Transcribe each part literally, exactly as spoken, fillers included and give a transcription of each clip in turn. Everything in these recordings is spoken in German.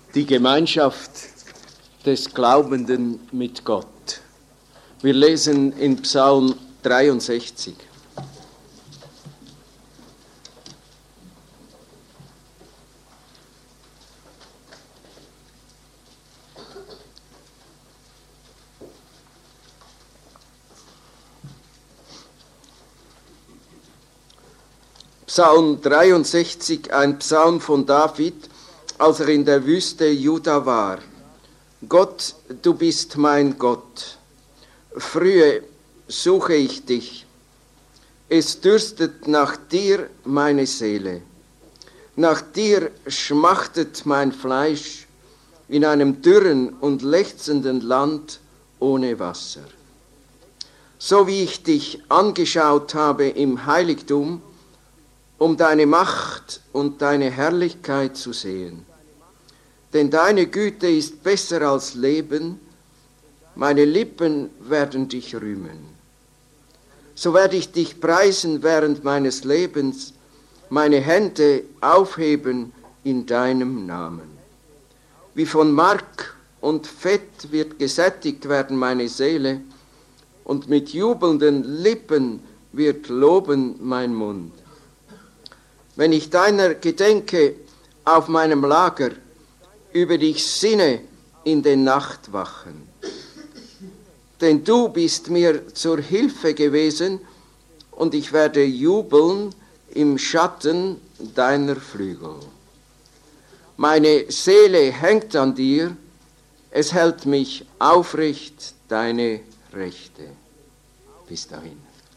Die Gemeinschaft des Glaubenden mit Gott. Wir lesen in Psalm dreiundsechzig. Psalm dreiundsechzig, ein Psalm von David, als er in der Wüste Juda war. Gott, du bist mein Gott. Frühe suche ich dich. Es dürstet nach dir meine Seele. Nach dir schmachtet mein Fleisch in einem dürren und lechzenden Land ohne Wasser. So wie ich dich angeschaut habe im Heiligtum, um deine Macht und deine Herrlichkeit zu sehen. Denn deine Güte ist besser als Leben, meine Lippen werden dich rühmen. So werde ich dich preisen während meines Lebens, meine Hände aufheben in deinem Namen. Wie von Mark und Fett wird gesättigt werden meine Seele, und mit jubelnden Lippen wird loben mein Mund. Wenn ich deiner gedenke auf meinem Lager, über dich sinne in den Nachtwachen. Denn du bist mir zur Hilfe gewesen, und ich werde jubeln im Schatten deiner Flügel. Meine Seele hängt an dir, es hält mich aufrecht deine Rechte. Bis dahin.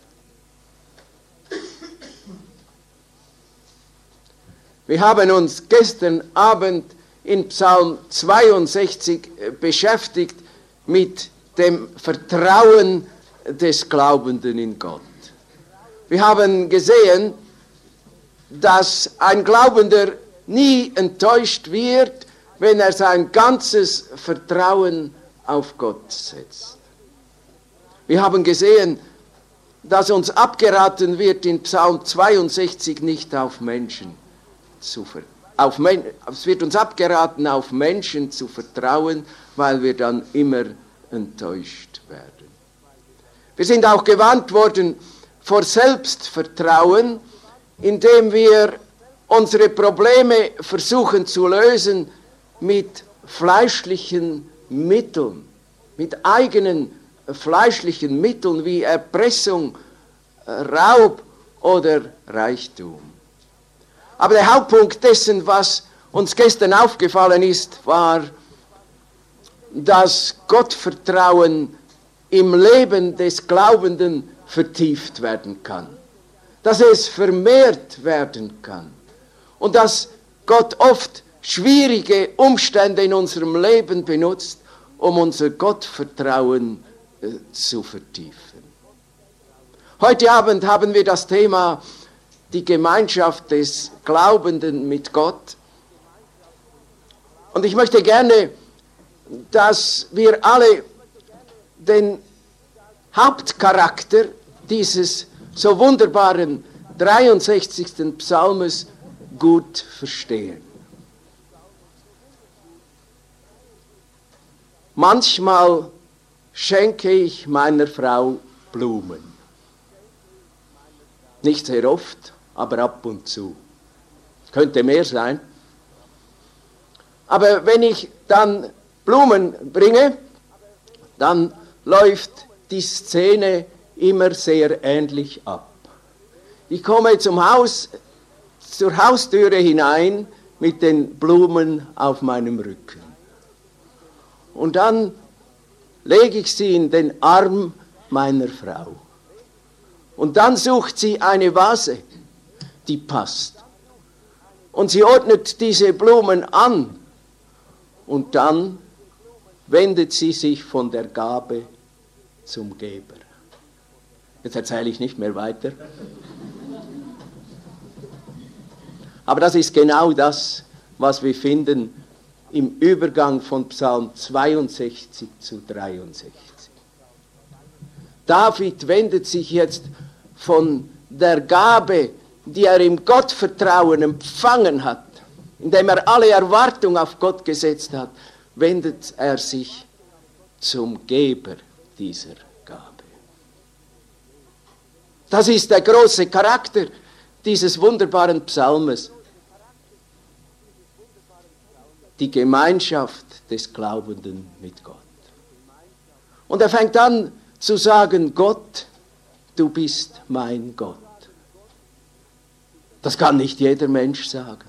Wir haben uns gestern Abend in Psalm zweiundsechzig beschäftigt mit dem Vertrauen des Glaubenden in Gott. Wir haben gesehen, dass ein Glaubender nie enttäuscht wird, wenn er sein ganzes Vertrauen auf Gott setzt. Wir haben gesehen, dass uns abgeraten wird in Psalm zweiundsechzig nicht auf Menschen zu ver- auf Men- es wird uns abgeraten, auf Menschen zu vertrauen, weil wir dann immer enttäuscht werden. Wir sind auch gewarnt worden vor Selbstvertrauen, indem wir unsere Probleme versuchen zu lösen mit fleischlichen Mitteln, mit eigenen fleischlichen Mitteln wie Erpressung, Raub oder Reichtum. Aber der Hauptpunkt dessen, was uns gestern aufgefallen ist, war, dass Gottvertrauen im Leben des Glaubenden vertieft werden kann, dass es vermehrt werden kann und dass Gott oft schwierige Umstände in unserem Leben benutzt, um unser Gottvertrauen äh, zu vertiefen. Heute Abend haben wir das Thema die Gemeinschaft des Glaubenden mit Gott. Und ich möchte gerne, dass wir alle den Hauptcharakter dieses so wunderbaren dreiundsechzigsten Psalmes gut verstehen. Manchmal schenke ich meiner Frau Blumen. Nicht sehr oft, aber ab und zu. Könnte mehr sein. Aber wenn ich dann Blumen bringe, dann läuft die Szene immer sehr ähnlich ab. Ich komme zum Haus, zur Haustüre hinein mit den Blumen auf meinem Rücken. Und dann lege ich sie in den Arm meiner Frau. Und dann sucht sie eine Vase, die passt. Und sie ordnet diese Blumen an. Und dann wendet sie sich von der Gabe zum Geber. Jetzt erzähle ich nicht mehr weiter. Aber das ist genau das, was wir finden im Übergang von Psalm zweiundsechzig zu dreiundsechzig. David wendet sich jetzt von der Gabe, die er im Gottvertrauen empfangen hat, indem er alle Erwartung auf Gott gesetzt hat, wendet er sich zum Geber dieser Gabe. Das ist der große Charakter dieses wunderbaren Psalmes. Die Gemeinschaft des Glaubenden mit Gott. Und er fängt an zu sagen, Gott, du bist mein Gott. Das kann nicht jeder Mensch sagen.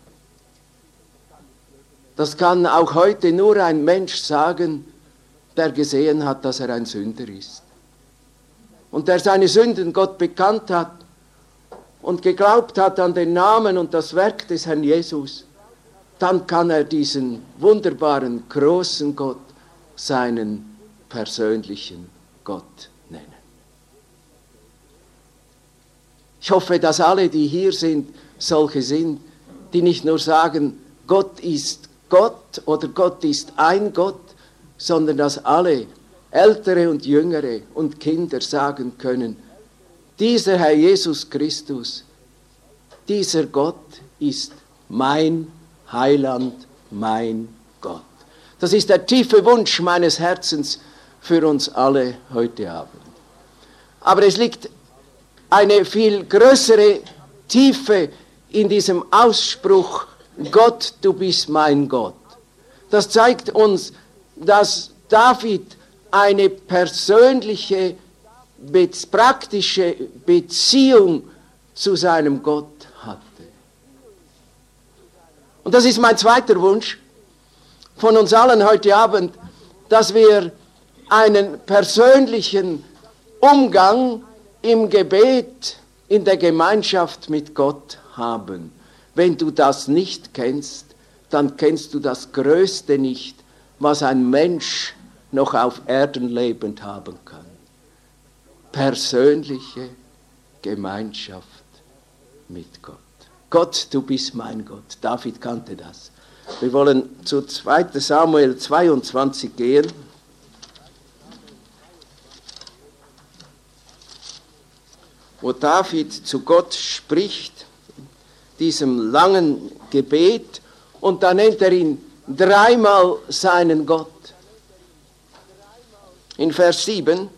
Das kann auch heute nur ein Mensch sagen, der gesehen hat, dass er ein Sünder ist. Und der seine Sünden Gott bekannt hat und geglaubt hat an den Namen und das Werk des Herrn Jesus, dann kann er diesen wunderbaren, großen Gott seinen persönlichen Gott nennen. Ich hoffe, dass alle, die hier sind, solche sind, die nicht nur sagen, Gott ist Gott oder Gott ist ein Gott, sondern dass alle, Ältere und Jüngere und Kinder sagen können, dieser Herr Jesus Christus, dieser Gott ist mein Heiland, mein Gott. Das ist der tiefe Wunsch meines Herzens für uns alle heute Abend. Aber es liegt eine viel größere Tiefe in diesem Ausspruch, Gott, du bist mein Gott. Das zeigt uns, dass David eine persönliche, praktische Beziehung zu seinem Gott hatte. Und das ist mein zweiter Wunsch von uns allen heute Abend, dass wir einen persönlichen Umgang im Gebet, in der Gemeinschaft mit Gott haben. Wenn du das nicht kennst, dann kennst du das Größte nicht, was ein Mensch noch auf Erden lebend haben kann. Persönliche Gemeinschaft mit Gott. Gott, du bist mein Gott. David kannte das. Wir wollen zu zweiter Samuel zweiundzwanzig gehen. Wo David zu Gott spricht, diesem langen Gebet, und da nennt er ihn dreimal seinen Gott. In Vers sieben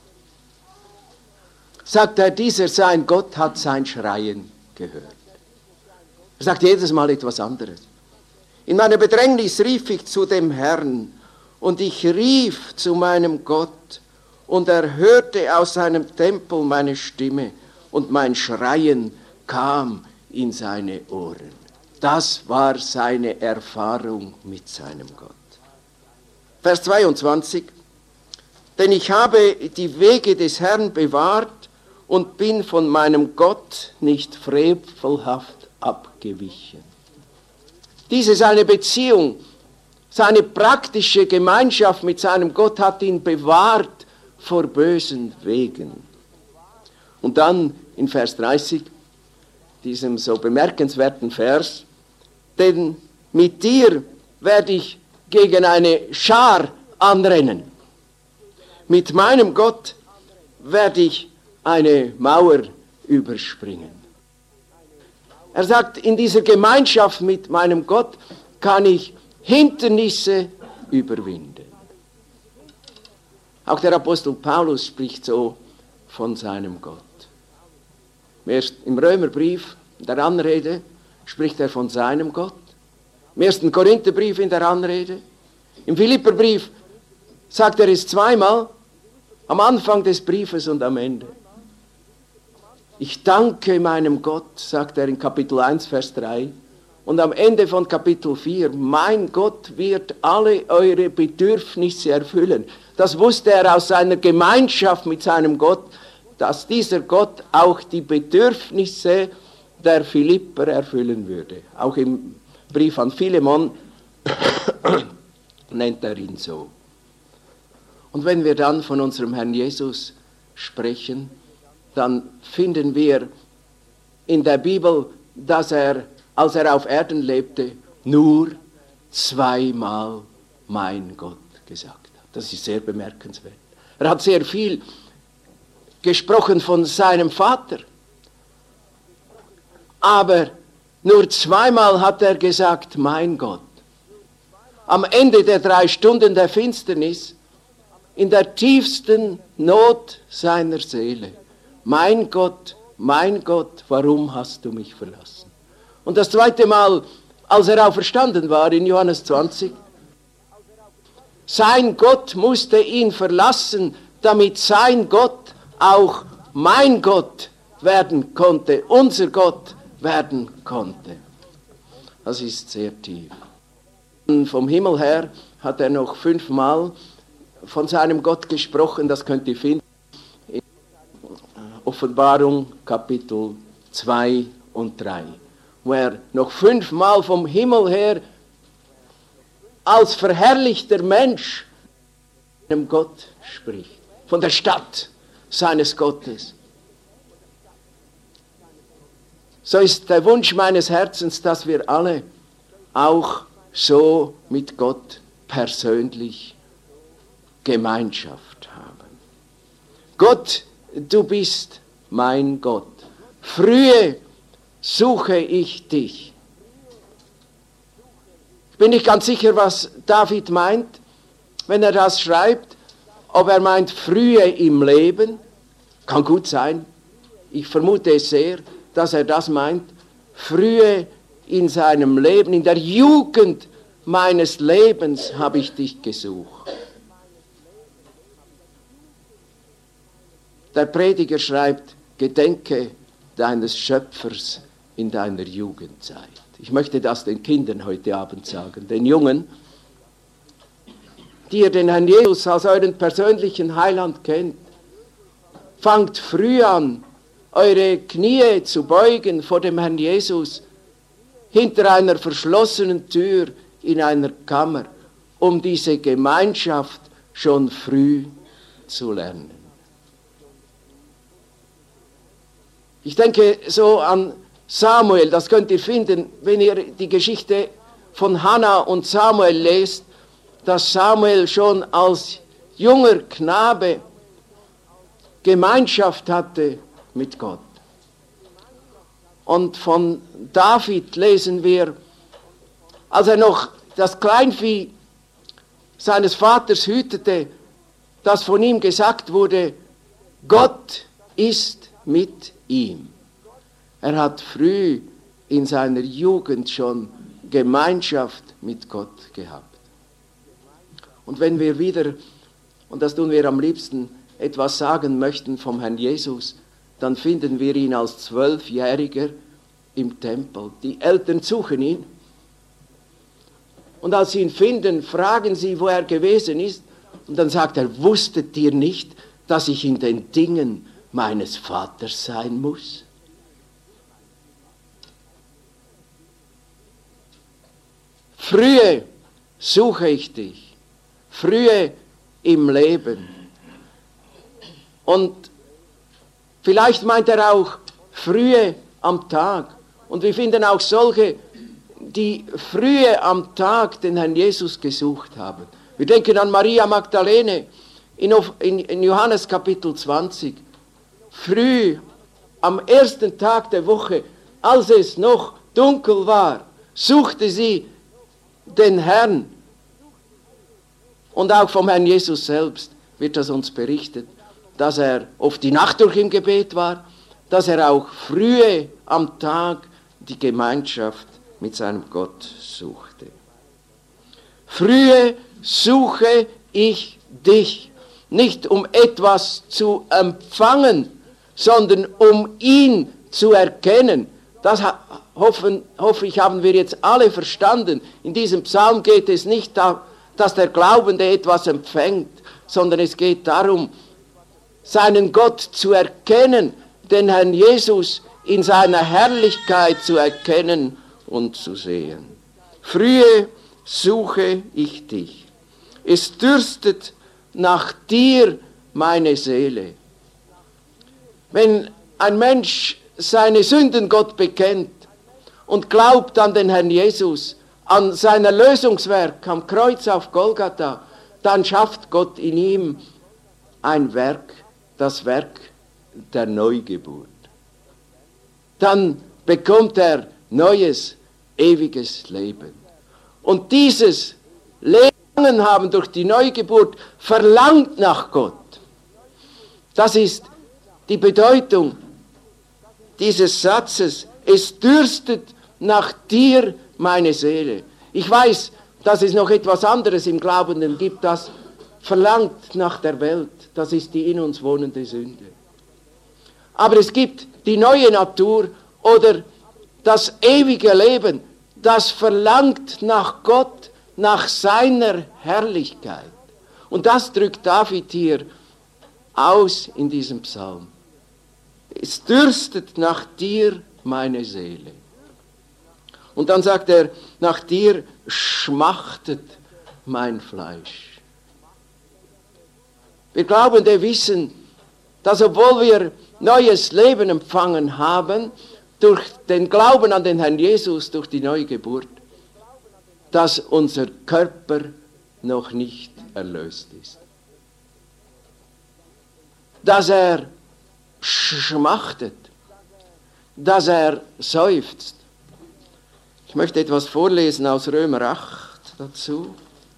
sagt er, dieser sein Gott hat sein Schreien gehört. Er sagt jedes Mal etwas anderes. In meiner Bedrängnis rief ich zu dem Herrn und ich rief zu meinem Gott und er hörte aus seinem Tempel meine Stimme und mein Schreien kam in seine Ohren. Das war seine Erfahrung mit seinem Gott. Vers zweiundzwanzig. Denn ich habe die Wege des Herrn bewahrt und bin von meinem Gott nicht frevelhaft abgewichen. Diese seine Beziehung, seine praktische Gemeinschaft mit seinem Gott hat ihn bewahrt vor bösen Wegen. Und dann in Vers dreißig, diesem so bemerkenswerten Vers, denn mit dir werde ich gegen eine Schar anrennen. Mit meinem Gott werde ich eine Mauer überspringen. Er sagt, in dieser Gemeinschaft mit meinem Gott kann ich Hindernisse überwinden. Auch der Apostel Paulus spricht so von seinem Gott. Im Römerbrief, in der Anrede, spricht er von seinem Gott. Im ersten Korintherbrief in der Anrede. Im Philipperbrief sagt er es zweimal, am Anfang des Briefes und am Ende. Ich danke meinem Gott, sagt er in Kapitel eins, Vers drei, und am Ende von Kapitel vier, mein Gott wird alle eure Bedürfnisse erfüllen. Das wusste er aus seiner Gemeinschaft mit seinem Gott, dass dieser Gott auch die Bedürfnisse der Philipper erfüllen würde. Auch im Brief an Philemon nennt er ihn so. Und wenn wir dann von unserem Herrn Jesus sprechen, dann finden wir in der Bibel, dass er, als er auf Erden lebte, nur zweimal mein Gott gesagt hat. Das ist sehr bemerkenswert. Er hat sehr viel gesprochen von seinem Vater. Aber Nur zweimal hat er gesagt, mein Gott. Am Ende der drei Stunden der Finsternis, in der tiefsten Not seiner Seele. Mein Gott, mein Gott, warum hast du mich verlassen? Und das zweite Mal, als er auferstanden war in Johannes zwanzig, sein Gott musste ihn verlassen, damit sein Gott auch mein Gott werden konnte, unser Gott werden konnte. Das ist sehr tief. Vom Himmel her hat er noch fünfmal von seinem Gott gesprochen, das könnt ihr finden in Offenbarung Kapitel zwei und drei, wo er noch fünfmal vom Himmel her als verherrlichter Mensch einem Gott spricht, von der Stadt seines Gottes. So ist der Wunsch meines Herzens, dass wir alle auch so mit Gott persönlich Gemeinschaft haben. Gott, du bist mein Gott. Frühe suche ich dich. Ich bin nicht ganz sicher, was David meint, wenn er das schreibt. Ob er meint, frühe im Leben, kann gut sein. Ich vermute es sehr, dass er das meint. Frühe in seinem Leben, in der Jugend meines Lebens habe ich dich gesucht. Der Prediger schreibt, gedenke deines Schöpfers in deiner Jugendzeit. Ich möchte das den Kindern heute Abend sagen, den Jungen, die ihr den Herrn Jesus als euren persönlichen Heiland kennt. Fangt früh an, eure Knie zu beugen vor dem Herrn Jesus, hinter einer verschlossenen Tür in einer Kammer, um diese Gemeinschaft schon früh zu lernen. Ich denke so an Samuel, das könnt ihr finden, wenn ihr die Geschichte von Hannah und Samuel lest, dass Samuel schon als junger Knabe Gemeinschaft hatte mit Gott. Und von David lesen wir, als er noch das Kleinvieh seines Vaters hütete, dass von ihm gesagt wurde, Gott ist mit ihm. Er hat früh in seiner Jugend schon Gemeinschaft mit Gott gehabt. Und wenn wir wieder, und das tun wir am liebsten, etwas sagen möchten vom Herrn Jesus, dann finden wir ihn als Zwölfjähriger im Tempel. Die Eltern suchen ihn. Und als sie ihn finden, fragen sie, wo er gewesen ist. Und dann sagt er, wusstet ihr nicht, dass ich in den Dingen meines Vaters sein muss? Frühe suche ich dich. Frühe im Leben. Und vielleicht meint er auch frühe am Tag. Und wir finden auch solche, die frühe am Tag den Herrn Jesus gesucht haben. Wir denken an Maria Magdalene in, in, in Johannes Kapitel zwanzig. Früh am ersten Tag der Woche, als es noch dunkel war, suchte sie den Herrn. Und auch vom Herrn Jesus selbst wird das uns berichtet, dass er oft die Nacht durch im Gebet war, dass er auch frühe am Tag die Gemeinschaft mit seinem Gott suchte. Frühe suche ich dich, nicht um etwas zu empfangen, sondern um ihn zu erkennen. Das hoffen, hoffe ich, haben wir jetzt alle verstanden. In diesem Psalm geht es nicht darum, dass der Glaubende etwas empfängt, sondern es geht darum, seinen Gott zu erkennen, den Herrn Jesus in seiner Herrlichkeit zu erkennen und zu sehen. Frühe suche ich dich. Es dürstet nach dir meine Seele. Wenn ein Mensch seine Sünden Gott bekennt und glaubt an den Herrn Jesus, an sein Erlösungswerk am Kreuz auf Golgatha, dann schafft Gott in ihm ein Werk, das Werk der Neugeburt. Dann bekommt er neues, ewiges Leben. Und dieses Leben haben durch die Neugeburt verlangt nach Gott. Das ist die Bedeutung dieses Satzes. Es dürstet nach dir, meine Seele. Ich weiß, dass es noch etwas anderes im Glaubenden gibt, das verlangt nach der Welt. Das ist die in uns wohnende Sünde. Aber es gibt die neue Natur oder das ewige Leben, das verlangt nach Gott, nach seiner Herrlichkeit. Und das drückt David hier aus in diesem Psalm. Es dürstet nach dir, meine Seele. Und dann sagt er, nach dir schmachtet mein Fleisch. Wir Glaubende wissen, dass obwohl wir neues Leben empfangen haben, durch den Glauben an den Herrn Jesus, durch die Neugeburt, dass unser Körper noch nicht erlöst ist. Dass er schmachtet, dass er seufzt. Ich möchte etwas vorlesen aus Römer acht dazu.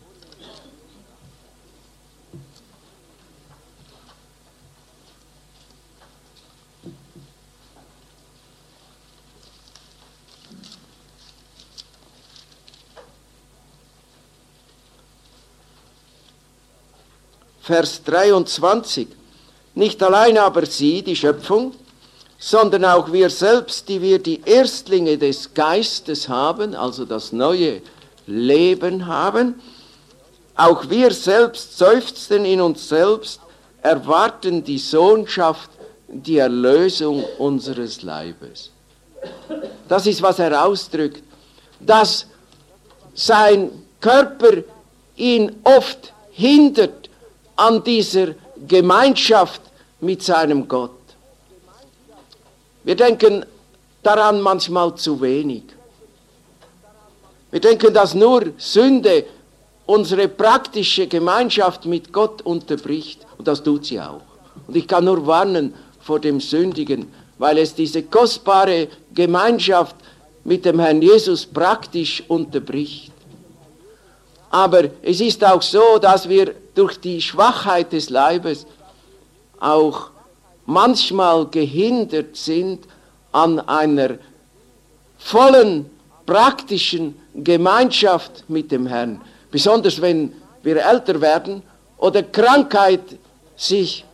Vers dreiundzwanzig. Nicht allein aber sie, die Schöpfung, sondern auch wir selbst, die wir die Erstlinge des Geistes haben, also das neue Leben haben, auch wir selbst seufzen in uns selbst, erwarten die Sohnschaft, die Erlösung unseres Leibes. Das ist, was er ausdrückt, dass sein Körper ihn oft hindert an dieser Gemeinschaft mit seinem Gott. Wir denken daran manchmal zu wenig. Wir denken, dass nur Sünde unsere praktische Gemeinschaft mit Gott unterbricht. Und das tut sie auch. Und ich kann nur warnen vor dem Sündigen, weil es diese kostbare Gemeinschaft mit dem Herrn Jesus praktisch unterbricht. Aber es ist auch so, dass wir durch die Schwachheit des Leibes auch manchmal gehindert sind an einer vollen, praktischen Gemeinschaft mit dem Herrn. Besonders wenn wir älter werden oder Krankheit sich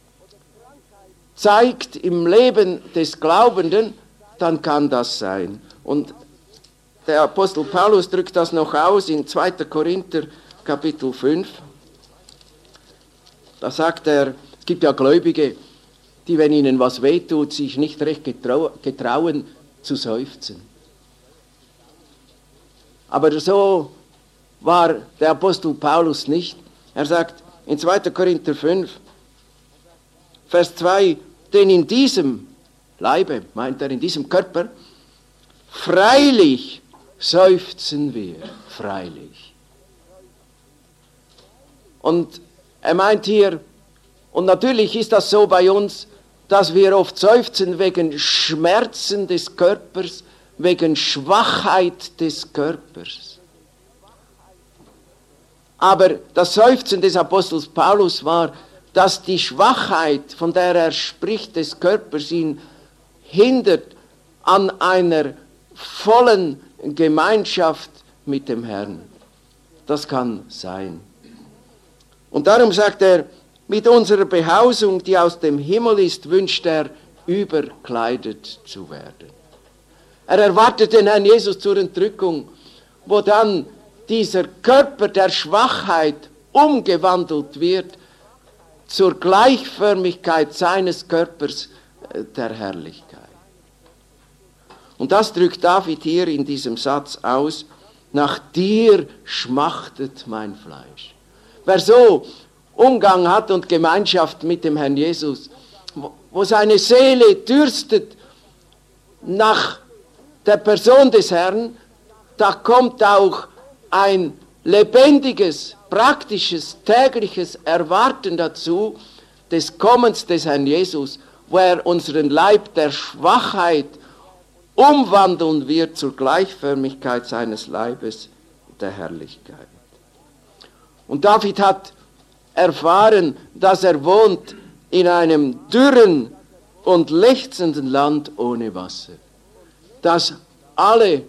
zeigt im Leben des Glaubenden, dann kann das sein. Und der Apostel Paulus drückt das noch aus in zweiter Korinther Kapitel fünf. Da sagt er, es gibt ja Gläubige, die, wenn ihnen was wehtut, sich nicht recht getrau- getrauen zu seufzen. Aber so war der Apostel Paulus nicht. Er sagt in zweiter Korinther fünf, Vers zwei, denn in diesem Leibe, meint er, in diesem Körper, freilich seufzen wir, freilich. Und er meint hier, und natürlich ist das so bei uns, dass wir oft seufzen wegen Schmerzen des Körpers, wegen Schwachheit des Körpers. Aber das Seufzen des Apostels Paulus war, dass die Schwachheit, von der er spricht, des Körpers ihn hindert an einer vollen Gemeinschaft mit dem Herrn. Das kann sein. Und darum sagt er, mit unserer Behausung, die aus dem Himmel ist, wünscht er, überkleidet zu werden. Er erwartet den Herrn Jesus zur Entrückung, wo dann dieser Körper der Schwachheit umgewandelt wird zur Gleichförmigkeit seines Körpers der Herrlichkeit. Und das drückt David hier in diesem Satz aus, nach dir schmachtet mein Fleisch. Wer so Umgang hat und Gemeinschaft mit dem Herrn Jesus, wo seine Seele dürstet nach der Person des Herrn, da kommt auch ein lebendiges, praktisches, tägliches Erwarten dazu des Kommens des Herrn Jesus, wo er unseren Leib der Schwachheit umwandeln wird zur Gleichförmigkeit seines Leibes der Herrlichkeit. Und David hat erfahren, dass er wohnt in einem dürren und lechzenden Land ohne Wasser, dass alle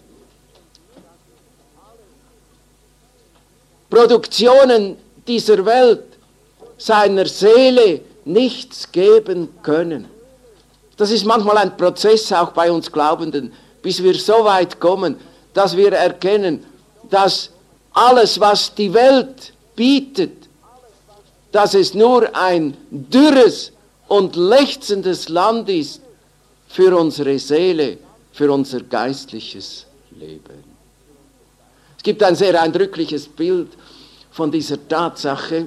Produktionen dieser Welt seiner Seele nichts geben können. Das ist manchmal ein Prozess auch bei uns Glaubenden, bis wir so weit kommen, dass wir erkennen, dass alles, was die Welt bietet, dass es nur ein dürres und lechzendes Land ist für unsere Seele, für unser geistliches Leben. Es gibt ein sehr eindrückliches Bild von dieser Tatsache,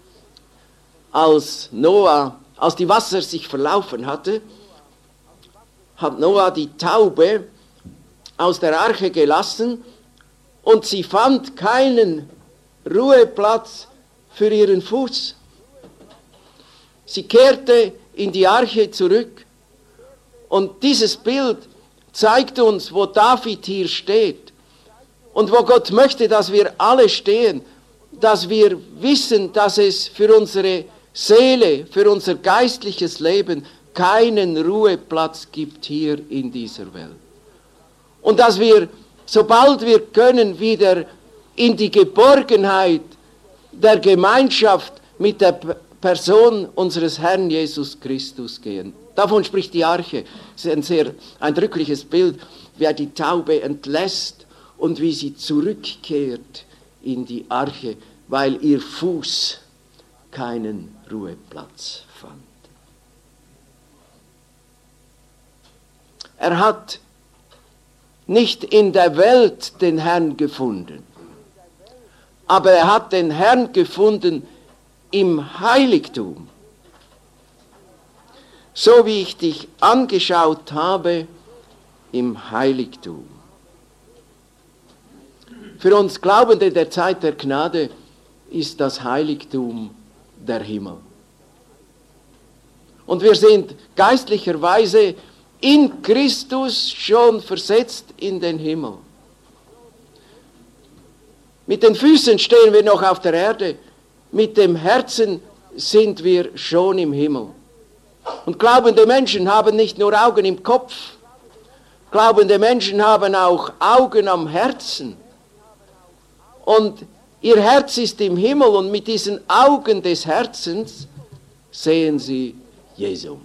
als Noah, als die Wasser sich verlaufen hatte, hat Noah die Taube aus der Arche gelassen und sie fand keinen Ruheplatz für ihren Fuß. Sie kehrte in die Arche zurück und dieses Bild zeigt uns, wo David hier steht und wo Gott möchte, dass wir alle stehen, dass wir wissen, dass es für unsere Seele, für unser geistliches Leben keinen Ruheplatz gibt hier in dieser Welt. Und dass wir, sobald wir können, wieder in die Geborgenheit der Gemeinschaft mit der Person unseres Herrn Jesus Christus gehen. Davon spricht die Arche. Das ist ein sehr eindrückliches Bild, wie er die Taube entlässt und wie sie zurückkehrt in die Arche, weil ihr Fuß keinen Ruheplatz fand. Er hat nicht in der Welt den Herrn gefunden, aber er hat den Herrn gefunden im Heiligtum. So wie ich dich angeschaut habe im Heiligtum. Für uns Glaubende der Zeit der Gnade ist das Heiligtum der Himmel. Und wir sind geistlicherweise in Christus schon versetzt in den Himmel. Mit den Füßen stehen wir noch auf der Erde, mit dem Herzen sind wir schon im Himmel. Und glaubende Menschen haben nicht nur Augen im Kopf, glaubende Menschen haben auch Augen am Herzen. Und ihr Herz ist im Himmel und mit diesen Augen des Herzens sehen sie Jesu.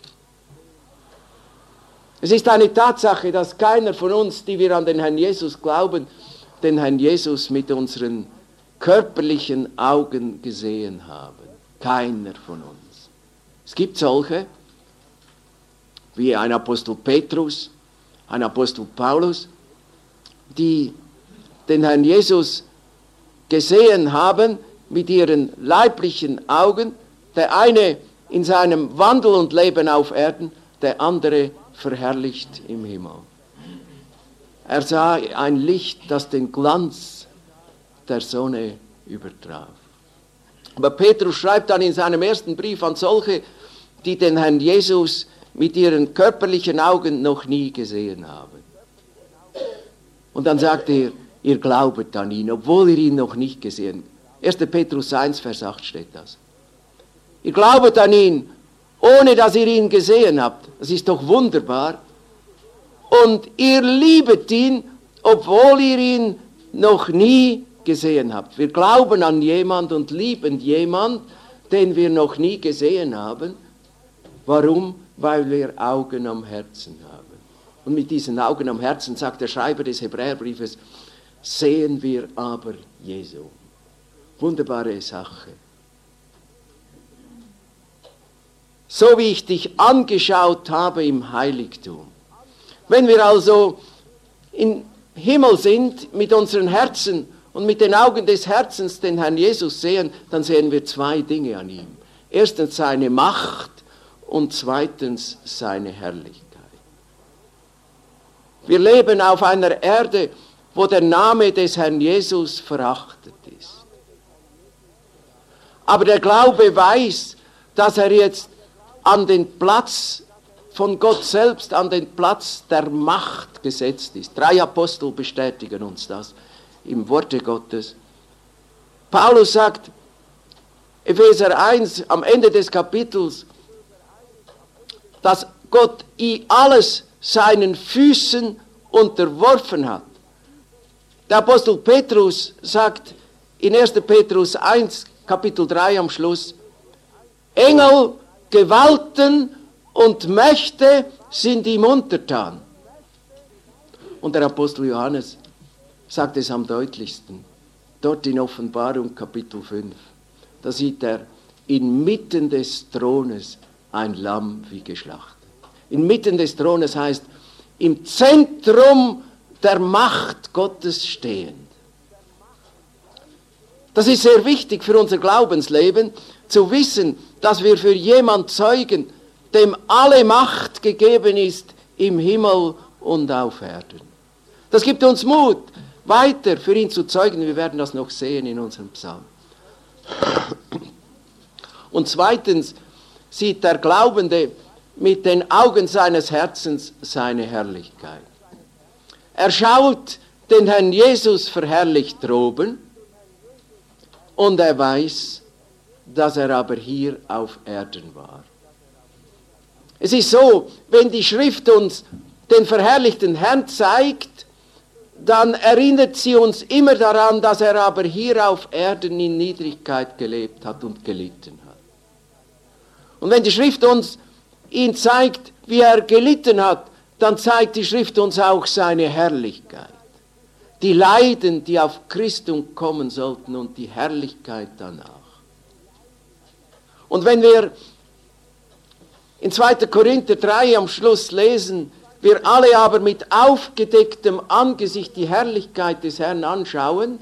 Es ist eine Tatsache, dass keiner von uns, die wir an den Herrn Jesus glauben, den Herrn Jesus mit unseren körperlichen Augen gesehen haben. Keiner von uns. Es gibt solche, wie ein Apostel Petrus, ein Apostel Paulus, die den Herrn Jesus gesehen haben mit ihren leiblichen Augen, der eine in seinem Wandel und Leben auf Erden, der andere verherrlicht im Himmel. Er sah ein Licht, das den Glanz der Sonne übertraf. Aber Petrus schreibt dann in seinem ersten Brief an solche, die den Herrn Jesus mit ihren körperlichen Augen noch nie gesehen haben. Und dann sagt er, ihr glaubet an ihn, obwohl ihr ihn noch nicht gesehen habt. erster Petrus eins, Vers acht steht das. Ihr glaubet an ihn, ohne dass ihr ihn gesehen habt. Das ist doch wunderbar. Und ihr liebet ihn, obwohl ihr ihn noch nie gesehen habt. Wir glauben an jemand und lieben jemand, den wir noch nie gesehen haben. Warum? Weil wir Augen am Herzen haben. Und mit diesen Augen am Herzen, sagt der Schreiber des Hebräerbriefes, sehen wir aber Jesu. Wunderbare Sache. So wie ich dich angeschaut habe im Heiligtum. Wenn wir also im Himmel sind mit unseren Herzen und mit den Augen des Herzens den Herrn Jesus sehen, dann sehen wir zwei Dinge an ihm. Erstens seine Macht und zweitens seine Herrlichkeit. Wir leben auf einer Erde, wo der Name des Herrn Jesus verachtet ist. Aber der Glaube weiß, dass er jetzt an den Platz von Gott selbst an den Platz der Macht gesetzt ist. Drei Apostel bestätigen uns das im Worte Gottes. Paulus sagt, Epheser eins, am Ende des Kapitels, dass Gott alles seinen Füßen unterworfen hat. Der Apostel Petrus sagt in erster Petrus eins, Kapitel drei am Schluss, Engel, Gewalten und Mächte sind ihm untertan. Und der Apostel Johannes sagt es am deutlichsten, dort in Offenbarung Kapitel fünf. Da sieht er inmitten des Thrones ein Lamm wie geschlachtet. Inmitten des Thrones heißt, im Zentrum der Macht Gottes stehend. Das ist sehr wichtig für unser Glaubensleben, zu wissen, dass wir für jemanden zeugen, dem alle Macht gegeben ist im Himmel und auf Erden. Das gibt uns Mut, weiter für ihn zu zeugen. Wir werden das noch sehen in unserem Psalm. Und zweitens sieht der Glaubende mit den Augen seines Herzens seine Herrlichkeit. Er schaut den Herrn Jesus verherrlicht droben und er weiß, dass er aber hier auf Erden war. Es ist so, wenn die Schrift uns den verherrlichten Herrn zeigt, dann erinnert sie uns immer daran, dass er aber hier auf Erden in Niedrigkeit gelebt hat und gelitten hat. Und wenn die Schrift uns ihn zeigt, wie er gelitten hat, dann zeigt die Schrift uns auch seine Herrlichkeit. Die Leiden, die auf Christum kommen sollten und die Herrlichkeit danach. Und wenn wir in zweiter Korinther drei am Schluss lesen, wir alle aber mit aufgedecktem Angesicht die Herrlichkeit des Herrn anschauen,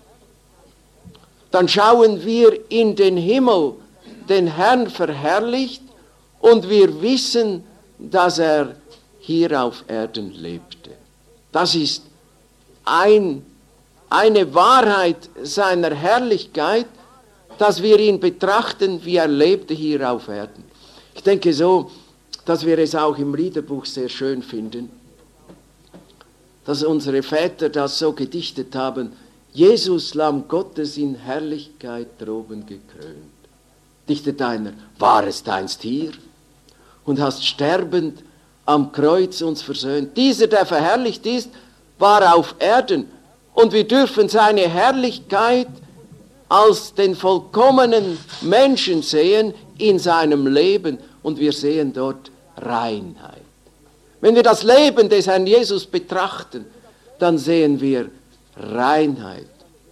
dann schauen wir in den Himmel, den Herrn verherrlicht, und wir wissen, dass er hier auf Erden lebte. Das ist ein, eine Wahrheit seiner Herrlichkeit, dass wir ihn betrachten, wie er lebte hier auf Erden. Ich denke so, dass wir es auch im Liederbuch sehr schön finden, dass unsere Väter das so gedichtet haben, Jesus, Lamm Gottes, in Herrlichkeit droben gekrönt. Dichtet einer, warest einst hier und hast sterbend am Kreuz uns versöhnt. Dieser, der verherrlicht ist, war auf Erden und wir dürfen seine Herrlichkeit als den vollkommenen Menschen sehen in seinem Leben und wir sehen dort Reinheit. Wenn wir das Leben des Herrn Jesus betrachten, dann sehen wir Reinheit,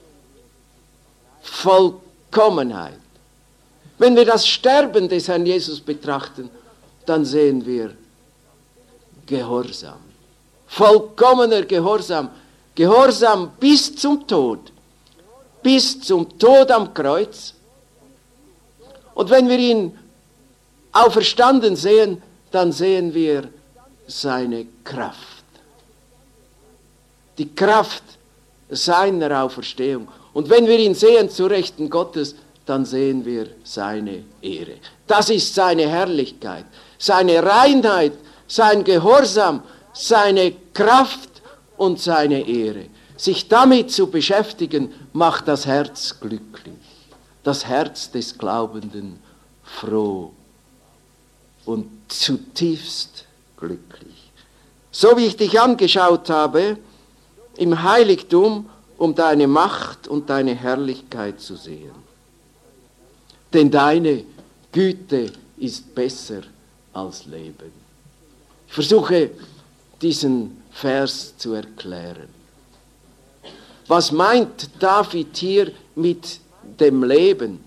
Vollkommenheit. Wenn wir das Sterben des Herrn Jesus betrachten, dann sehen wir Gehorsam, vollkommener Gehorsam, Gehorsam bis zum Tod, bis zum Tod am Kreuz. Und wenn wir ihn auferstanden sehen, dann sehen wir seine Kraft. Die Kraft seiner Auferstehung. Und wenn wir ihn sehen zu Rechten Gottes, dann sehen wir seine Ehre. Das ist seine Herrlichkeit, seine Reinheit, sein Gehorsam, seine Kraft und seine Ehre. Sich damit zu beschäftigen, macht das Herz glücklich, das Herz des Glaubenden froh und zutiefst glücklich. So wie ich dich angeschaut habe, im Heiligtum, um deine Macht und deine Herrlichkeit zu sehen. Denn deine Güte ist besser als Leben. Ich versuche, diesen Vers zu erklären. Was meint David hier mit dem Leben?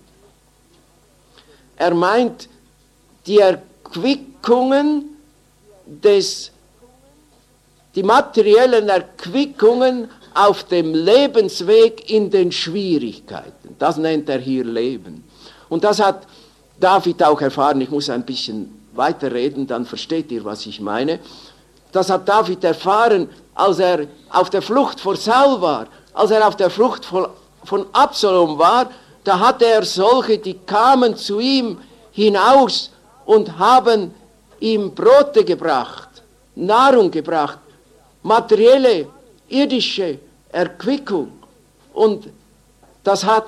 Er meint die Erquickungen des, die materiellen Erquickungen auf dem Lebensweg in den Schwierigkeiten. Das nennt er hier Leben. Und das hat David auch erfahren. Ich muss ein bisschen weiterreden, dann versteht ihr, was ich meine. Das hat David erfahren, als er auf der Flucht vor Saul war, als er auf der Flucht von Absalom war. Da hatte er solche, die kamen zu ihm hinaus und haben ihm Brote gebracht, Nahrung gebracht, materielle, irdische Erquickung. Und das hat,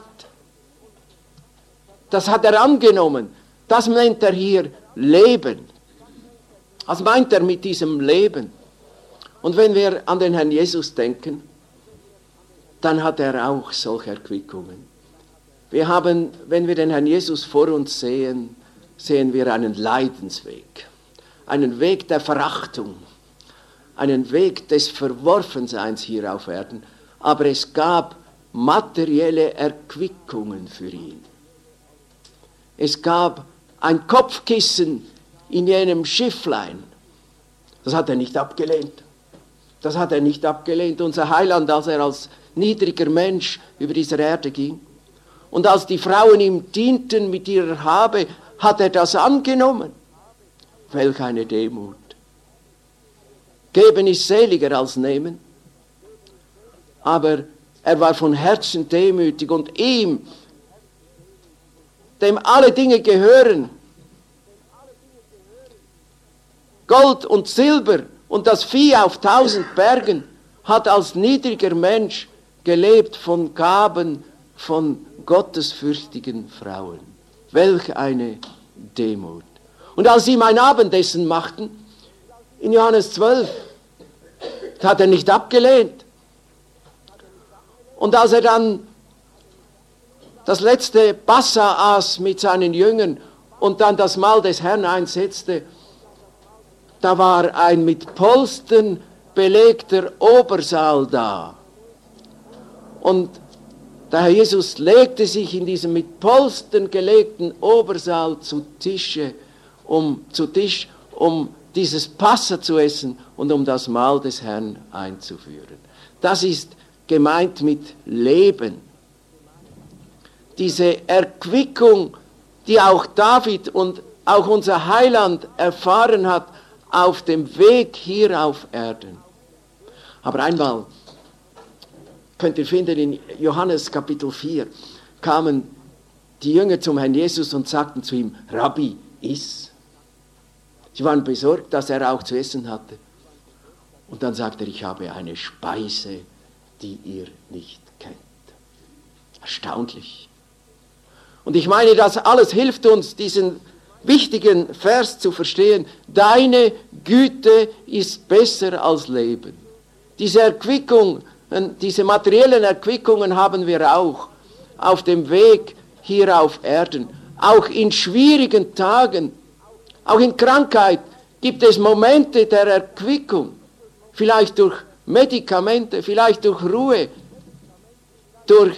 das hat er angenommen. Das nennt er hier Leben. Was meint er mit diesem Leben? Und wenn wir an den Herrn Jesus denken, dann hat er auch solche Erquickungen. Wir haben, wenn wir den Herrn Jesus vor uns sehen, sehen wir einen Leidensweg, einen Weg der Verachtung, einen Weg des Verworfenseins hier auf Erden. Aber es gab materielle Erquickungen für ihn. Es gab ein Kopfkissen in jenem Schifflein. Das hat er nicht abgelehnt. Das hat er nicht abgelehnt. Unser Heiland, als er als niedriger Mensch über diese Erde ging und als die Frauen ihm dienten mit ihrer Habe, hat er das angenommen. Welch eine Demut. Geben ist seliger als nehmen. Aber er war von Herzen demütig und ihm, dem alle Dinge gehören, Gold und Silber und das Vieh auf tausend Bergen, hat als niedriger Mensch gelebt von Gaben von gottesfürchtigen Frauen. Welch eine Demut. Und als sie ihm ein Abendessen machten, in Johannes zwölf, hat er nicht abgelehnt. Und als er dann das letzte Passa aß mit seinen Jüngern und dann das Mahl des Herrn einsetzte, da war ein mit Polstern belegter Obersaal da. Und der Herr Jesus legte sich in diesem mit Polstern gelegten Obersaal zu Tische, um, zu Tisch, um dieses Passa zu essen und um das Mahl des Herrn einzuführen. Das ist gemeint mit Leben. Diese Erquickung, die auch David und auch unser Heiland erfahren hat, auf dem Weg hier auf Erden. Aber einmal, könnt ihr finden, in Johannes Kapitel vier, kamen die Jünger zum Herrn Jesus und sagten zu ihm, Rabbi, iss. Sie waren besorgt, dass er auch zu essen hatte. Und dann sagte er, ich habe eine Speise, die ihr nicht kennt. Erstaunlich. Und ich meine, das alles hilft uns, diesen wichtigen Vers zu verstehen. Deine Güte ist besser als Leben. Diese Erquickung, diese materiellen Erquickungen haben wir auch auf dem Weg hier auf Erden. Auch in schwierigen Tagen, auch in Krankheit gibt es Momente der Erquickung. Vielleicht durch Medikamente, vielleicht durch Ruhe, durch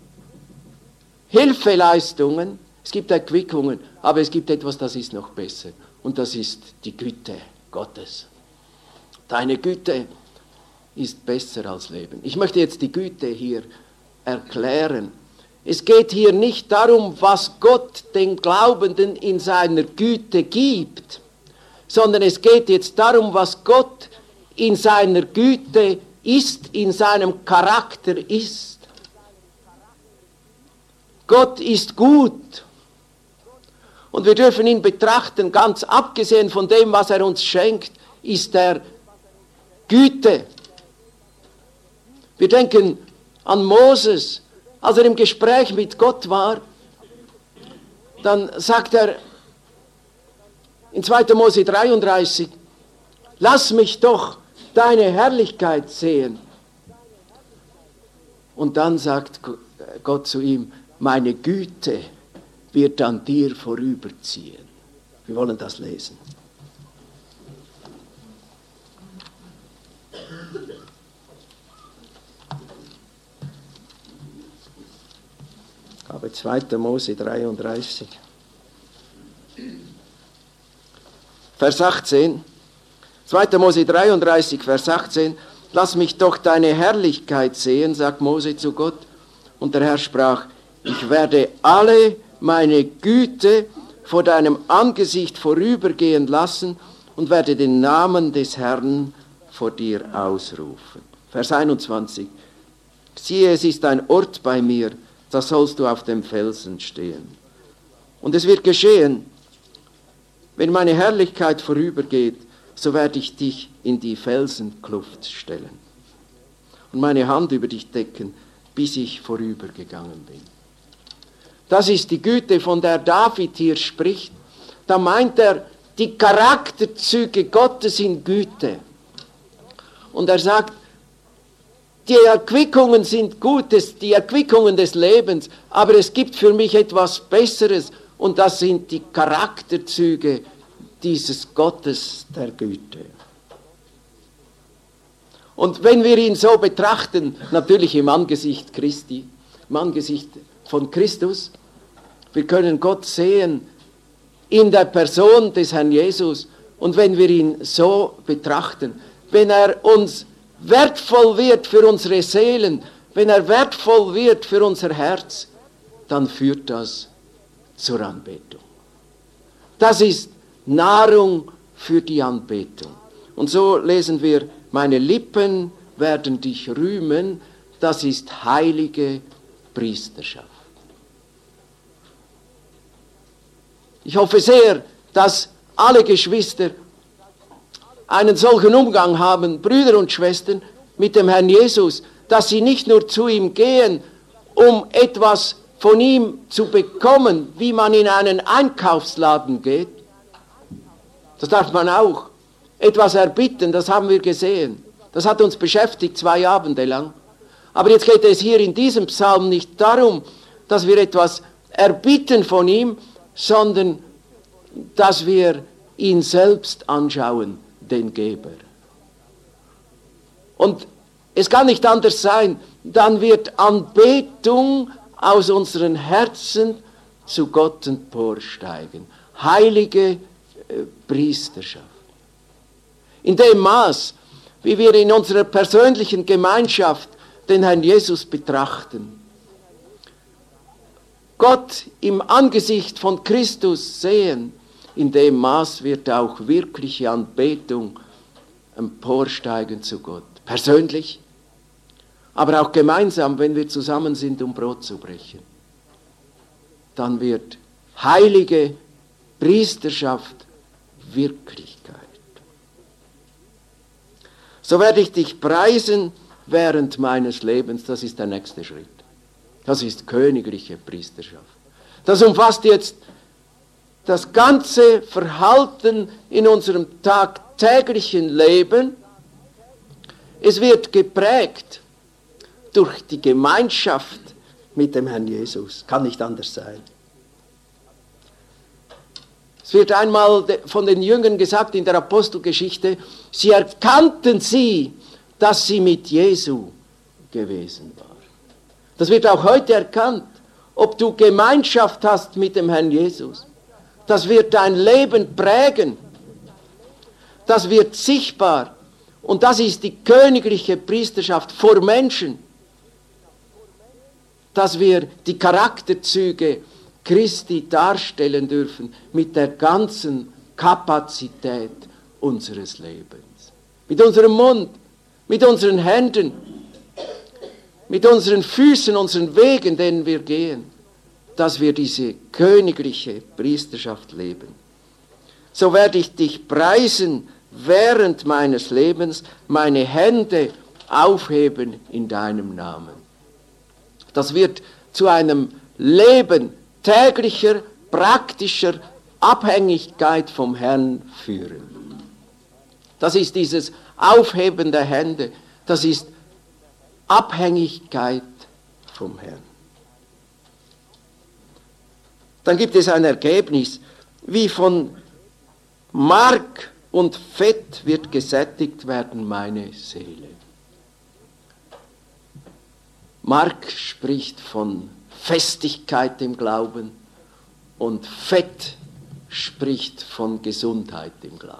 Hilfeleistungen. Es gibt Erquickungen, aber es gibt etwas, das ist noch besser. Und das ist die Güte Gottes. Deine Güte ist besser als Leben. Ich möchte jetzt die Güte hier erklären. Es geht hier nicht darum, was Gott den Glaubenden in seiner Güte gibt, sondern es geht jetzt darum, was Gott in seiner Güte ist, in seinem Charakter ist. Gott ist gut. Und wir dürfen ihn betrachten, ganz abgesehen von dem, was er uns schenkt, ist er Güte. Wir denken an Moses, als er im Gespräch mit Gott war, dann sagt er in zweiter Mose dreiunddreißig, lass mich doch deine Herrlichkeit sehen. Und dann sagt Gott zu ihm, meine Güte wird an dir vorüberziehen. Wir wollen das lesen. Aber zweiter Mose dreiunddreißig. Vers achtzehn. zweiter Mose dreiunddreißig, Vers achtzehn. Lass mich doch deine Herrlichkeit sehen, sagt Mose zu Gott. Und der Herr sprach, ich werde alle meine Güte vor deinem Angesicht vorübergehen lassen und werde den Namen des Herrn vor dir ausrufen. Vers einundzwanzig. Siehe, es ist ein Ort bei mir, da sollst du auf dem Felsen stehen. Und es wird geschehen, Wenn meine Herrlichkeit vorübergeht, so werde ich dich in die Felsenkluft stellen und meine Hand über dich decken, bis ich vorübergegangen bin. Das ist die Güte, von der David hier spricht. Da meint er, die Charakterzüge Gottes in Güte. Und er sagt, die Erquickungen sind Gutes, die Erquickungen des Lebens, aber es gibt für mich etwas Besseres und das sind die Charakterzüge dieses Gottes der Güte. Und wenn wir ihn so betrachten, natürlich im Angesicht Christi, im Angesicht von Christus, wir können Gott sehen in der Person des Herrn Jesus und wenn wir ihn so betrachten, wenn er uns wertvoll wird für unsere Seelen, wenn er wertvoll wird für unser Herz, dann führt das zur Anbetung. Das ist Nahrung für die Anbetung. Und so lesen wir, meine Lippen werden dich rühmen, das ist heilige Priesterschaft. Ich hoffe sehr, dass alle Geschwister einen solchen Umgang haben, Brüder und Schwestern, mit dem Herrn Jesus, dass sie nicht nur zu ihm gehen, um etwas von ihm zu bekommen, wie man in einen Einkaufsladen geht. Das darf man auch. Etwas erbitten, das haben wir gesehen. Das hat uns beschäftigt zwei Abende lang. Aber jetzt geht es hier in diesem Psalm nicht darum, dass wir etwas erbitten von ihm, sondern dass wir ihn selbst anschauen, den Geber. Und es kann nicht anders sein, dann wird Anbetung aus unseren Herzen zu Gott emporsteigen. Heilige äh, Priesterschaft. In dem Maß, wie wir in unserer persönlichen Gemeinschaft den Herrn Jesus betrachten, Gott im Angesicht von Christus sehen, in dem Maß wird auch wirkliche Anbetung emporsteigen zu Gott. Persönlich, aber auch gemeinsam, wenn wir zusammen sind, um Brot zu brechen. Dann wird heilige Priesterschaft Wirklichkeit. So werde ich dich preisen während meines Lebens. Das ist der nächste Schritt. Das ist königliche Priesterschaft. Das umfasst jetzt das ganze Verhalten in unserem tagtäglichen Leben. Es wird geprägt durch die Gemeinschaft mit dem Herrn Jesus. Kann nicht anders sein. Es wird einmal von den Jüngern gesagt in der Apostelgeschichte, sie erkannten sie, dass sie mit Jesu gewesen waren. Das wird auch heute erkannt, ob du Gemeinschaft hast mit dem Herrn Jesus. Das wird dein Leben prägen. Das wird sichtbar. Und das ist die königliche Priesterschaft vor Menschen. Dass wir die Charakterzüge Christi darstellen dürfen mit der ganzen Kapazität unseres Lebens. Mit unserem Mund, mit unseren Händen, mit unseren Füßen, unseren Wegen, denen wir gehen, dass wir diese königliche Priesterschaft leben. So werde ich dich preisen während meines Lebens, meine Hände aufheben in deinem Namen. Das wird zu einem Leben täglicher, praktischer Abhängigkeit vom Herrn führen. Das ist dieses Aufheben der Hände, das ist Abhängigkeit vom Herrn. Dann gibt es ein Ergebnis, wie von Mark und Fett wird gesättigt werden meine Seele. Mark spricht von Festigkeit im Glauben und Fett spricht von Gesundheit im Glauben.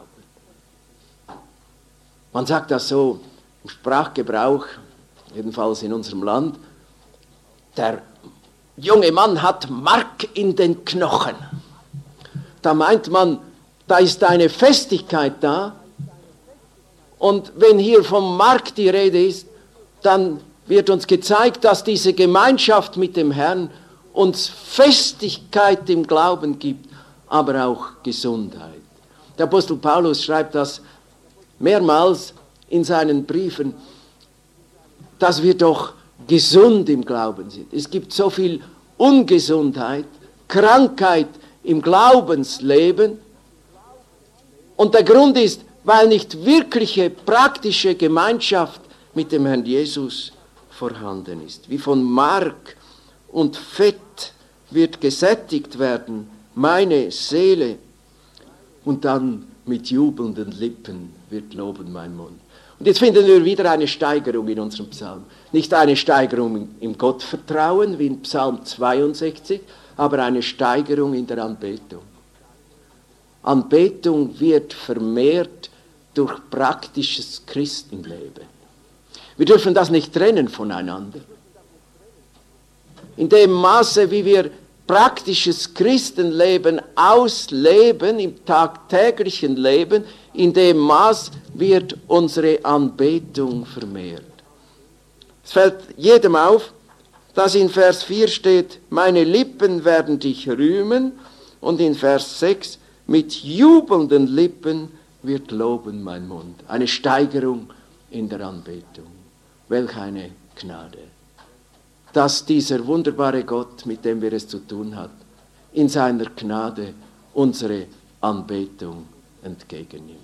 Man sagt das so im Sprachgebrauch, jedenfalls in unserem Land, der junge Mann hat Mark in den Knochen. Da meint man, da ist eine Festigkeit da. Und wenn hier vom Mark die Rede ist, dann wird uns gezeigt, dass diese Gemeinschaft mit dem Herrn uns Festigkeit im Glauben gibt, aber auch Gesundheit. Der Apostel Paulus schreibt das mehrmals in seinen Briefen, dass wir doch gesund im Glauben sind. Es gibt so viel Ungesundheit, Krankheit im Glaubensleben. Und der Grund ist, weil nicht wirkliche praktische Gemeinschaft mit dem Herrn Jesus vorhanden ist. Wie von Mark und Fett wird gesättigt werden meine Seele, und dann mit jubelnden Lippen wird loben mein Mund. Und jetzt finden wir wieder eine Steigerung in unserem Psalm. Nicht eine Steigerung im Gottvertrauen wie in Psalm zweiundsechzig, aber eine Steigerung in der Anbetung. Anbetung wird vermehrt durch praktisches Christenleben. Wir dürfen das nicht trennen voneinander. In dem Maße, wie wir praktisches Christenleben ausleben, im tagtäglichen Leben, in dem Maß wird unsere Anbetung vermehrt. Es fällt jedem auf, dass in Vers vier steht, meine Lippen werden dich rühmen, und in Vers sechs, mit jubelnden Lippen wird loben mein Mund. Eine Steigerung in der Anbetung. Welch eine Gnade. Dass dieser wunderbare Gott, mit dem wir es zu tun haben, in seiner Gnade unsere Anbetung entgegennimmt.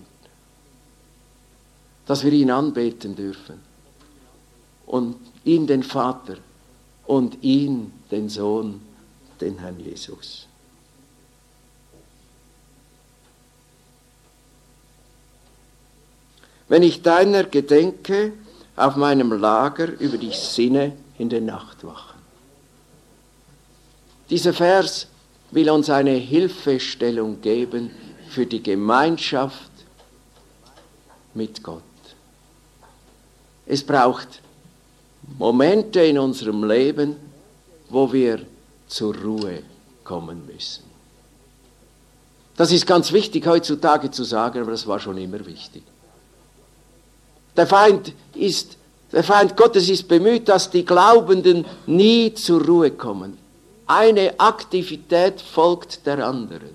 Dass wir ihn anbeten dürfen und ihn den Vater und ihn den Sohn, den Herrn Jesus. Wenn ich deiner gedenke, auf meinem Lager über dich sinne in den Nachtwachen. Dieser Vers will uns eine Hilfestellung geben für die Gemeinschaft mit Gott. Es braucht Momente in unserem Leben, wo wir zur Ruhe kommen müssen. Das ist ganz wichtig heutzutage zu sagen, aber das war schon immer wichtig. Der Feind ist, der Feind Gottes ist bemüht, dass die Glaubenden nie zur Ruhe kommen. Eine Aktivität folgt der anderen.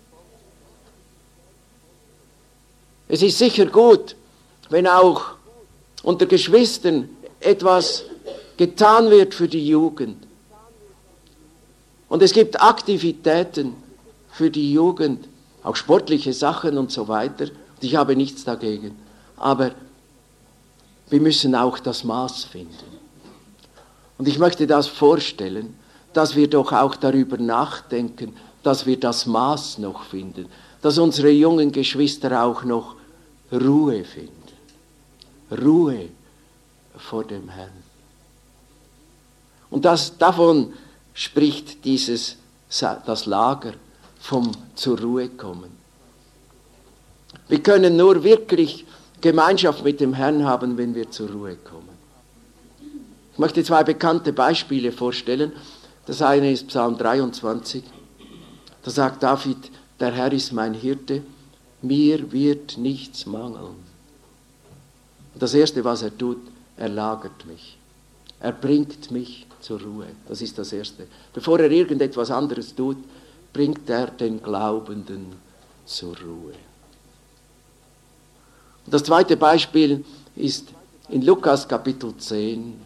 Es ist sicher gut, wenn auch unter Geschwistern etwas getan wird für die Jugend. Und es gibt Aktivitäten für die Jugend, auch sportliche Sachen und so weiter. Und ich habe nichts dagegen. Aber wir müssen auch das Maß finden. Und ich möchte das vorstellen, dass wir doch auch darüber nachdenken, dass wir das Maß noch finden, dass unsere jungen Geschwister auch noch Ruhe finden. Ruhe vor dem Herrn. Und das, davon spricht dieses, das Lager vom zur Ruhe kommen. Wir können nur wirklich Gemeinschaft mit dem Herrn haben, wenn wir zur Ruhe kommen. Ich möchte zwei bekannte Beispiele vorstellen. Das eine ist Psalm dreiundzwanzig. Da sagt David, der Herr ist mein Hirte, mir wird nichts mangeln. Und das Erste, was er tut, er lagert mich. Er bringt mich zur Ruhe. Das ist das Erste. Bevor er irgendetwas anderes tut, bringt er den Glaubenden zur Ruhe. Und das zweite Beispiel ist in Lukas Kapitel zehn.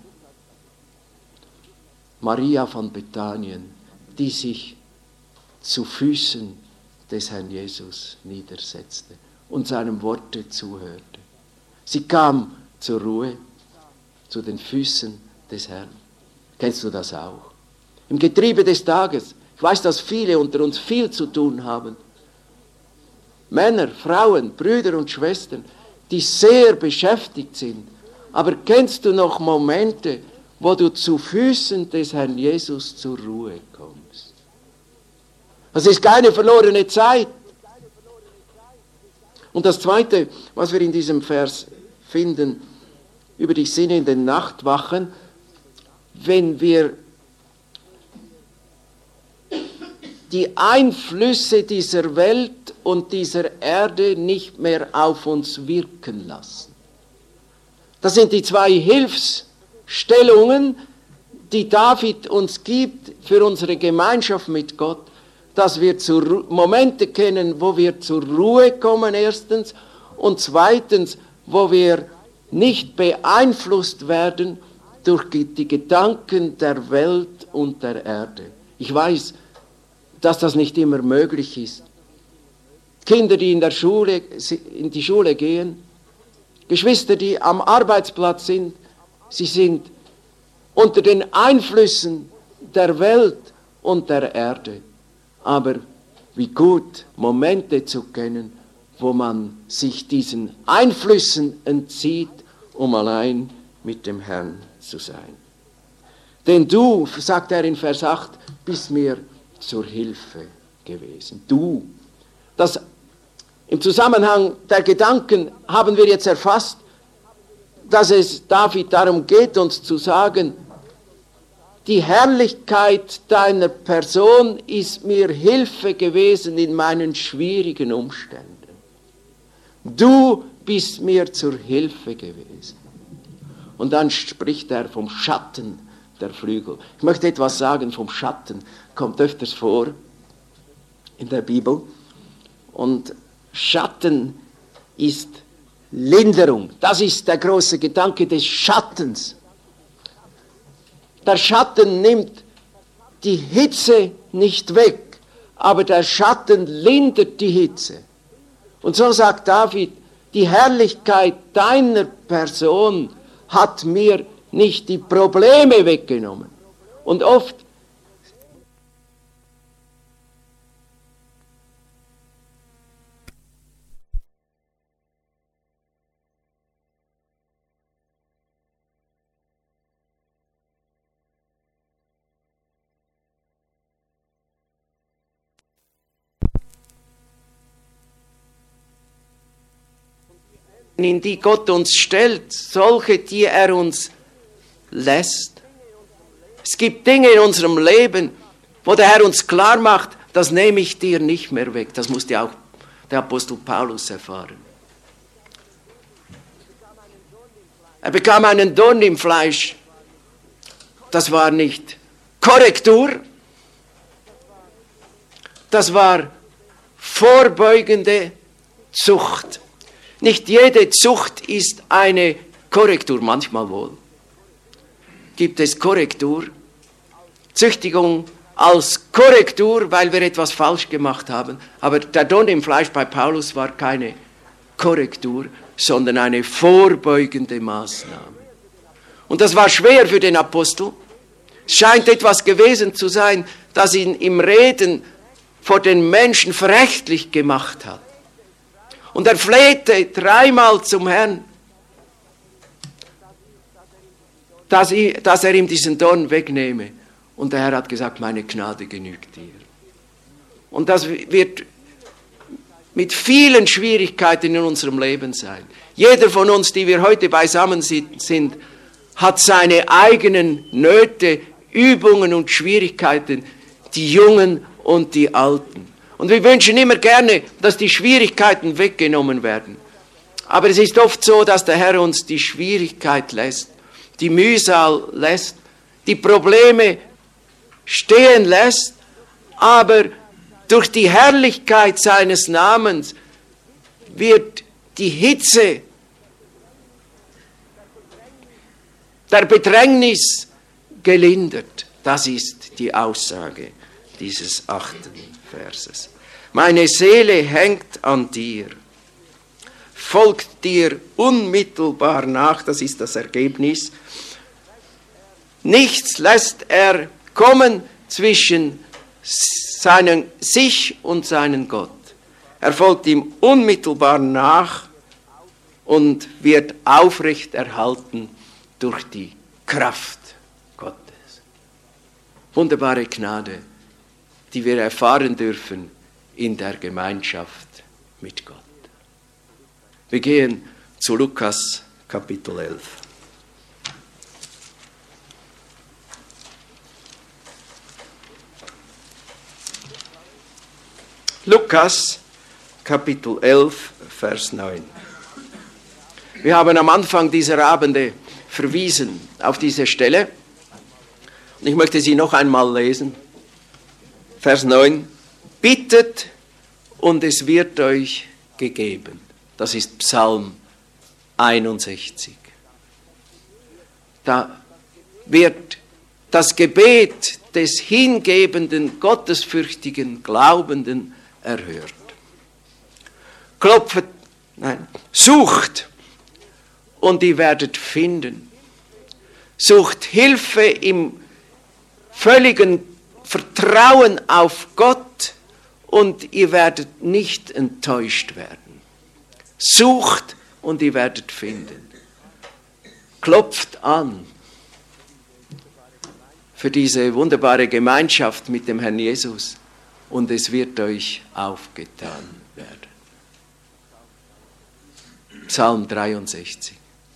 Maria von Bethanien, die sich zu Füßen des Herrn Jesus niedersetzte und seinem Worte zuhörte. Sie kam zur Ruhe, zu den Füßen des Herrn. Kennst du das auch? Im Getriebe des Tages. Ich weiß, dass viele unter uns viel zu tun haben. Männer, Frauen, Brüder und Schwestern, die sehr beschäftigt sind. Aber kennst du noch Momente, wo du zu Füßen des Herrn Jesus zur Ruhe kommst? Das ist keine verlorene Zeit. Und das Zweite, was wir in diesem Vers finden, über die Sinne in den Nachtwachen, wenn wir die Einflüsse dieser Welt und dieser Erde nicht mehr auf uns wirken lassen. Das sind die zwei Hilfsstellungen, die David uns gibt für unsere Gemeinschaft mit Gott, dass wir zur Momente kennen, wo wir zur Ruhe kommen, erstens, und zweitens, wo wir nicht beeinflusst werden durch die Gedanken der Welt und der Erde. Ich weiß, dass das nicht immer möglich ist. Kinder, die in der Schule, in die Schule gehen, Geschwister, die am Arbeitsplatz sind, sie sind unter den Einflüssen der Welt und der Erde. Aber wie gut, Momente zu kennen, wo man sich diesen Einflüssen entzieht, um allein mit dem Herrn zu sein. Denn du, sagt er in Vers acht, bist mir zur Hilfe gewesen. Du. Das im Zusammenhang der Gedanken haben wir jetzt erfasst, dass es David darum geht, uns zu sagen, die Herrlichkeit deiner Person ist mir Hilfe gewesen in meinen schwierigen Umständen. Du bist mir zur Hilfe gewesen. Und dann spricht er vom Schatten der Flügel. Ich möchte etwas sagen vom Schatten. Kommt öfters vor in der Bibel. Und Schatten ist Linderung. Das ist der große Gedanke des Schattens. Der Schatten nimmt die Hitze nicht weg, aber der Schatten lindert die Hitze. Und so sagt David, die Herrlichkeit deiner Person hat mir nicht die Probleme weggenommen. Und oft in die Gott uns stellt, solche, die er uns lässt. Es gibt Dinge in unserem Leben, wo der Herr uns klar macht, das nehme ich dir nicht mehr weg. Das musste auch der Apostel Paulus erfahren. Er bekam einen Dorn im Fleisch. Das war nicht Korrektur, das war vorbeugende Zucht. Nicht jede Zucht ist eine Korrektur, manchmal wohl. Gibt es Korrektur? Züchtigung als Korrektur, weil wir etwas falsch gemacht haben. Aber der Dorn im Fleisch bei Paulus war keine Korrektur, sondern eine vorbeugende Maßnahme. Und das war schwer für den Apostel. Es scheint etwas gewesen zu sein, das ihn im Reden vor den Menschen verächtlich gemacht hat. Und er flehte dreimal zum Herrn, dass, ich, dass er ihm diesen Dorn wegnehme. Und der Herr hat gesagt, meine Gnade genügt dir. Und das wird mit vielen Schwierigkeiten in unserem Leben sein. Jeder von uns, die wir heute beisammen sind, hat seine eigenen Nöte, Übungen und Schwierigkeiten, die Jungen und die Alten. Und wir wünschen immer gerne, dass die Schwierigkeiten weggenommen werden. Aber es ist oft so, dass der Herr uns die Schwierigkeit lässt, die Mühsal lässt, die Probleme stehen lässt, aber durch die Herrlichkeit seines Namens wird die Hitze der Bedrängnis gelindert. Das ist die Aussage dieses achten Verses. Meine Seele hängt an dir, folgt dir unmittelbar nach, das ist das Ergebnis. Nichts lässt er kommen zwischen seinen, sich und seinen Gott. Er folgt ihm unmittelbar nach und wird aufrecht erhalten durch die Kraft Gottes. Wunderbare Gnade, die wir erfahren dürfen in der Gemeinschaft mit Gott. Wir gehen zu Lukas Kapitel elf. Lukas Kapitel elf, Vers neun. Wir haben am Anfang dieser Abende verwiesen auf diese Stelle. Und ich möchte sie noch einmal lesen. Vers neun. Bittet und es wird euch gegeben. Das ist Psalm einundsechzig. Da wird das Gebet des hingebenden, gottesfürchtigen Glaubenden erhört. Klopft, nein, sucht und ihr werdet finden. Sucht Hilfe im völligen Vertrauen auf Gott und ihr werdet nicht enttäuscht werden. Sucht und ihr werdet finden. Klopft an für diese wunderbare Gemeinschaft mit dem Herrn Jesus und es wird euch aufgetan werden. Psalm dreiundsechzig.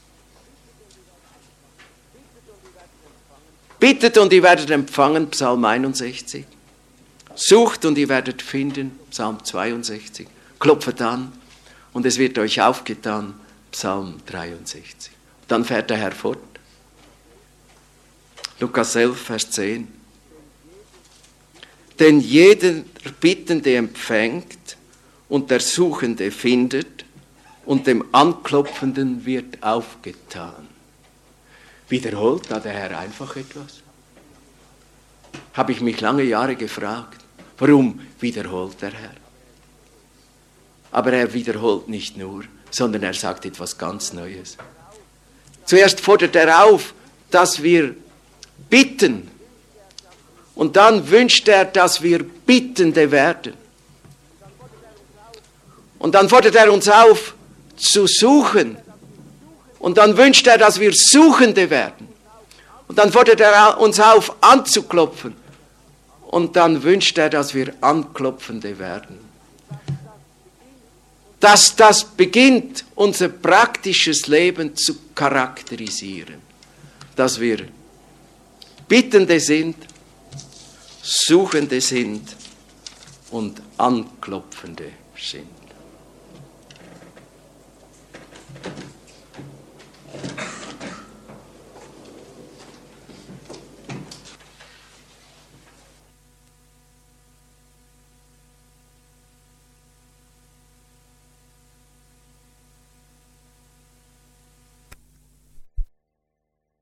Bittet und ihr werdet empfangen, Psalm einundsechzig. Sucht und ihr werdet finden, Psalm zweiundsechzig. Klopft an und es wird euch aufgetan, Psalm dreiundsechzig. Dann fährt der Herr fort. Lukas elf, Vers zehn. Denn jeder Bittende empfängt und der Suchende findet und dem Anklopfenden wird aufgetan. Wiederholt da der Herr einfach etwas? Habe ich mich lange Jahre gefragt, warum wiederholt der Herr? Aber er wiederholt nicht nur, sondern er sagt etwas ganz Neues. Zuerst fordert er auf, dass wir bitten. Und dann wünscht er, dass wir Bittende werden. Und dann fordert er uns auf, zu suchen. Und dann wünscht er, dass wir Suchende werden. Und dann fordert er uns auf, anzuklopfen. Und dann wünscht er, dass wir Anklopfende werden. Dass das beginnt, unser praktisches Leben zu charakterisieren. Dass wir Bittende sind, Suchende sind und Anklopfende sind.